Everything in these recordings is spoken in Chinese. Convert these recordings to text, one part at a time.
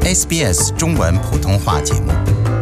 SBS 中文普通话节目。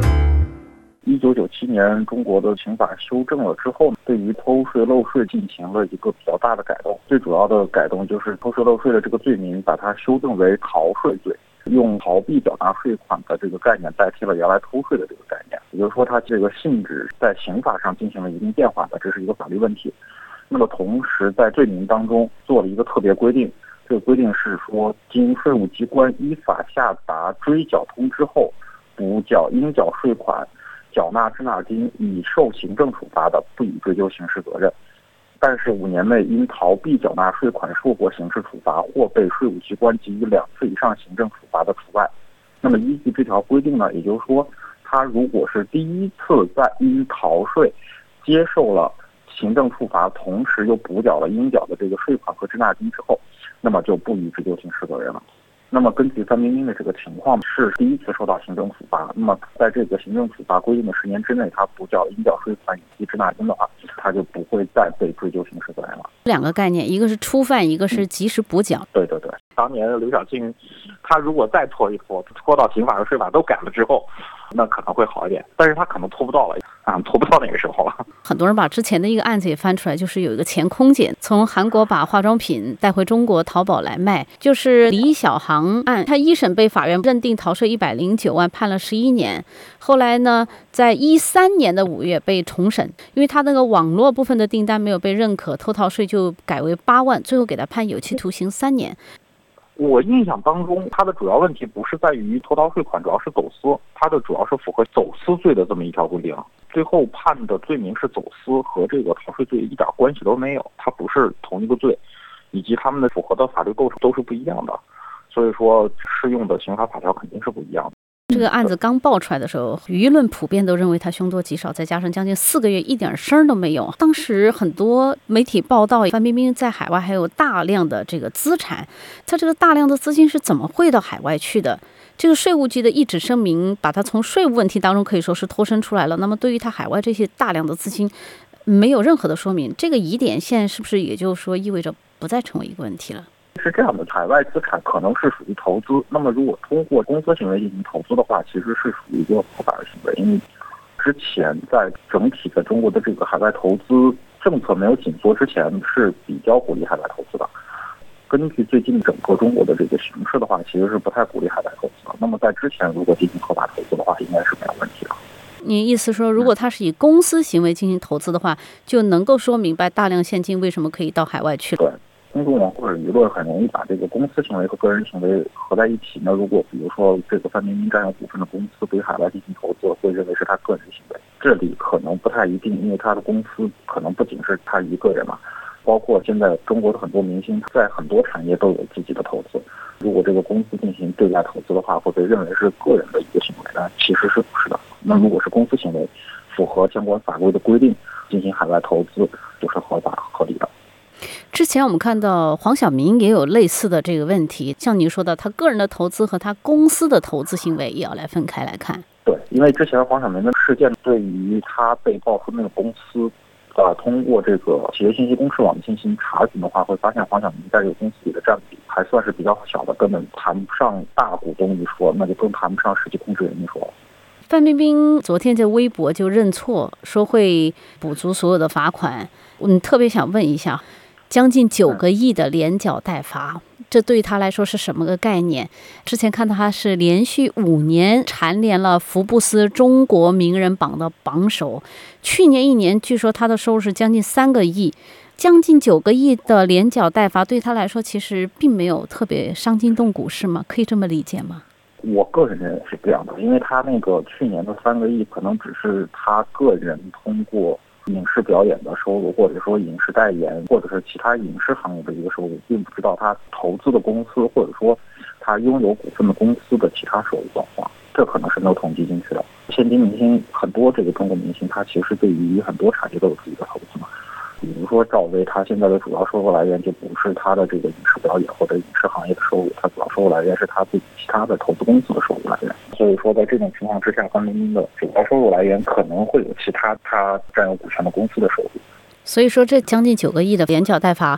1997年，中国的刑法修正了之后，对于偷税漏税进行了一个比较大的改动。最主要的改动就是偷税漏税的这个罪名，把它修正为逃税罪，用逃避缴纳税款的这个概念代替了原来偷税的这个概念。也就是说，它这个性质在刑法上进行了一定变化的，这是一个法律问题。那么同时，在罪名当中做了一个特别规定，这个规定是说，经税务机关依法下达追缴通知后，补缴应缴税款、缴纳滞纳金已受行政处罚的，不予追究刑事责任。但是5年内因逃避缴纳税款受过刑事处罚或被税务机关给予2次以上行政处罚的除外。那么依据这条规定呢，也就是说，他如果是第一次在因逃税接受了行政处罚，同时又补缴了应缴的这个税款和滞纳金之后，那么就不予追究刑事责任了。那么根据范冰冰的这个情况，是第一次受到行政处罚，那么在这个行政处罚规定的10年之内，他补缴应缴税款以及滞纳金的话，他就不会再被追究刑事责任了。 2个概念，一个是初犯，一个是及时补缴。 对， 当年刘晓庆他如果再拖一拖，拖到刑法和税法都改了之后，那可能会好一点，但是他可能拖不到了拖不到那个时候了。 很多人把之前的一个案子也翻出来，就是有一个前空姐从韩国把化妆品带回中国淘宝来卖，就是李小航案，他一审被法院认定逃税109万，判了11年。后来呢，在13年的5月被重审，因为他那个网络部分的订单没有被认可，偷逃税就改为8万，最后给他判有期徒刑3年。 我印象当中，它的主要问题不是在于偷逃税款，主要是走私，它的主要是符合走私罪的这么一条规定。最后判的罪名是走私，和这个逃税罪一点关系都没有，它不是同一个罪，以及他们的符合的法律构成都是不一样的，所以说适用的刑法法条肯定是不一样的。 这个案子刚爆出来的时候，舆论普遍都认为他凶多吉少，再加上将近4个月一点声都没有。当时很多媒体报道，范冰冰在海外还有大量的这个资产，他这个大量的资金是怎么汇到海外去的？这个税务局的一纸声明，把他从税务问题当中可以说是脱身出来了。那么对于他海外这些大量的资金，没有任何的说明，这个疑点现在是不是也就是说意味着不再成为一个问题了？ 是这样的，海外资产可能是属于投资，那么如果通过公司行为进行投资的话，其实是属于一个合法的行为。因为之前在整体的中国的这个海外投资政策没有紧缩之前，是比较鼓励海外投资的。根据最近整个中国的这个形势的话，其实是不太鼓励海外投资的。那么在之前如果进行合法投资的话，应该是没有问题的。 你意思说，如果他是以公司行为进行投资的话，就能够说明白大量现金为什么可以到海外去了？ 对。公众网或者舆论很容易把这个公司行为和个人行为合在一起。那如果比如说这个范冰冰占有股份的公司对海外进行投资，会认为是他个人行为。这里可能不太一定，因为他的公司可能不仅是他一个人嘛，包括现在中国的很多明星在很多产业都有自己的投资。如果这个公司进行对外投资的话，会被认为是个人的一个行为，但其实是不是的。那如果是公司行为，符合相关法规的规定进行海外投资，就是合法合理的。 之前我们看到黄晓明也有类似的这个问题，像您说的，他个人的投资和他公司的投资行为也要来分开来看。 对，因为之前黄晓明的事件，对于他被爆出那个公司，通过这个企业信息公示网进行查询的话，会发现黄晓明在这个公司里的占比还算是比较小的，根本谈不上大股东一说，那就更谈不上实际控制人一说了。 范冰冰昨天在微博就认错，说会补足所有的罚款。特别想问一下，将近9个亿的连缴带罚，这对他来说是什么个概念？之前看到他是连续5年蝉联了福布斯中国名人榜的榜首，去年1年据说他的收入是将近3个亿，将近9个亿的连缴带罚对他来说其实并没有特别伤筋动骨，是吗？可以这么理解吗？ 我个人认为是这样的，因为他那个去年的3个亿可能只是他个人通过影视表演的收入，或者说影视代言，或者是其他影视行业的一个收入，并不知道他投资的公司或者说他拥有股份的公司的其他收入状况，这可能是没有统计进去的。现今明星很多，这个中国明星他其实对于很多产业都有自己的投资嘛。比如说赵薇，他现在的主要收入来源就不是他的这个影视表演或者影视行业的收入，他主要收入来源是他自己其他的投资公司的收入来源。所以说在这种情况之下，范冰冰的主要收入来源可能会有其他他占有股权的公司的收入。 所以说这将近9个亿的连缴带罚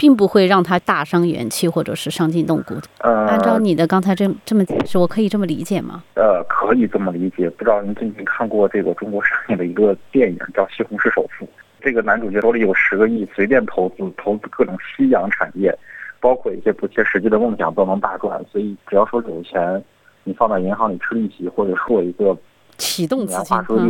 并不会让他大伤元气或者是伤筋动骨。按照你的刚才这么解释，我可以这么理解吗？ 可以这么理解。不知道您最近看过这个中国上映的一个电影叫《西红柿首富》，这个男主角手里有10个亿，随便投资各种夕阳产业，包括一些不切实际的梦想都能大赚。所以只要说有钱，你放在银行里吃利息，或者说一个启动资金， 年化收益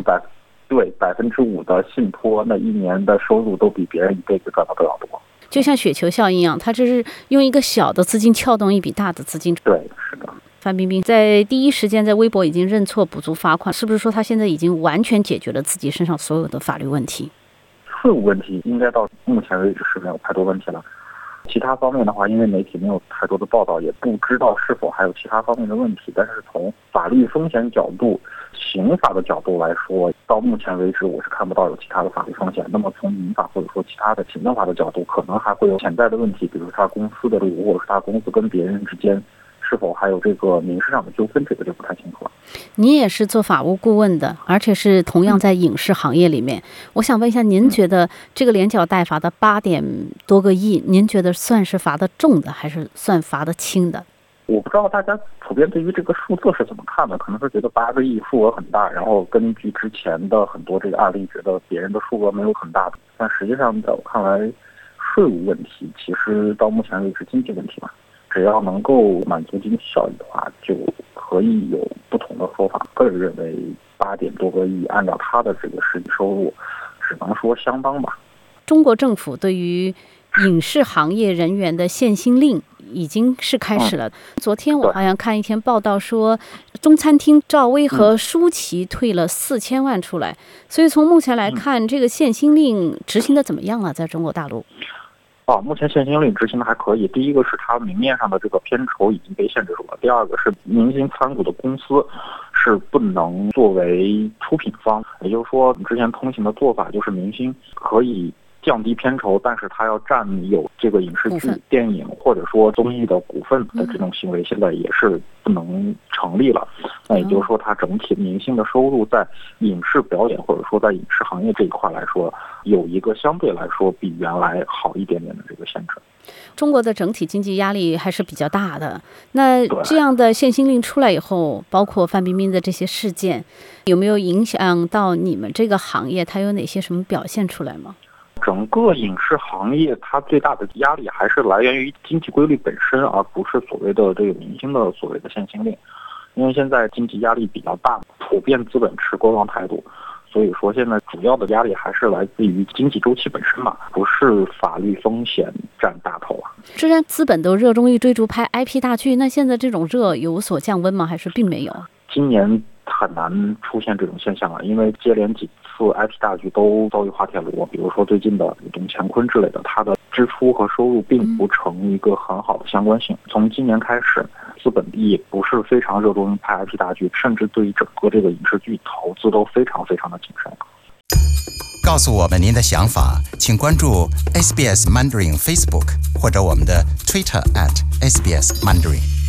5%的信托，那一年的收入都比别人一辈子赚的都要多。 就像雪球效应一样，它这是用一个小的资金撬动一笔大的资金。 对，是的。 范冰冰在第一时间在微博已经认错补足罚款，是不是说她现在已经完全解决了自己身上所有的法律问题？ 税务问题应该到目前为止是没有太多问题了。其他方面的话，因为媒体没有太多的报道，也不知道是否还有其他方面的问题。但是从法律风险角度、刑法的角度来说，到目前为止我是看不到有其他的法律风险。那么从民法或者说其他的行政法的角度，可能还会有潜在的问题，比如他公司的债务，或者是他公司跟别人之间是否还有这个民事上的纠纷，这个就不太清楚了。 你也是做法务顾问的，而且是同样在影视行业里面。我想问一下，您觉得这个连缴带罚的8点多个亿，您觉得算是罚的重的，还是算罚的轻的？ 我不知道大家普遍对于这个数字是怎么看的，可能是觉得8个亿数额很大，然后根据之前的很多这个案例，觉得别人的数额没有很大的。但实际上，在我看来，税务问题其实到目前为止经济问题嘛。只要能够满足经济效益的话，就可以有不同的说法。个人认为8点多个亿，按照他的这个实际收入，只能说相当吧。 中国政府对于影视行业人员的限薪令已经是开始了。昨天我好像看一篇报道说，中餐厅赵薇和舒淇退了4000万出来。所以从目前来看，这个限薪令执行的怎么样了？在中国大陆？ 目前限薪令执行的还可以。第一个是它明面上的这个片酬已经被限制住了，第二个是明星参股的公司是不能作为出品方，也就是说之前通行的做法就是明星可以降低片酬，但是他要占有这个影视剧、电影或者说综艺的股份的这种行为，现在也是不能成立了。那也就是说，他整体明星的收入在影视表演或者说在影视行业这一块来说，有一个相对来说比原来好一点点的这个限制。 中国的整体经济压力还是比较大的。那这样的限薪令出来以后，包括范冰冰的这些事件，有没有影响到你们这个行业？它有哪些什么表现出来吗？ 整个影视行业它最大的压力还是来源于经济规律本身，而不是所谓的这个明星的所谓的限薪令。因为现在经济压力比较大，普遍资本持观望态度，所以说现在主要的压力还是来自于经济周期本身嘛，不是法律风险占大头啊。 之前资本都热衷于追逐拍 IP 大剧，那现在这种热有所降温吗？还是并没有？ 今年很难出现这种现象了，因为接连几次 IP 大剧都遭遇滑铁卢，比如说最近的《董乾坤》之类的，它的支出和收入并不成一个很好的相关性。从今年开始，资本也不是非常热衷于拍 IP 大剧，甚至对于整个这个影视剧投资都非常非常的谨慎。 告诉我们您的想法，请关注 SBS Mandarin Facebook 或者我们的 Twitter @SBS Mandarin。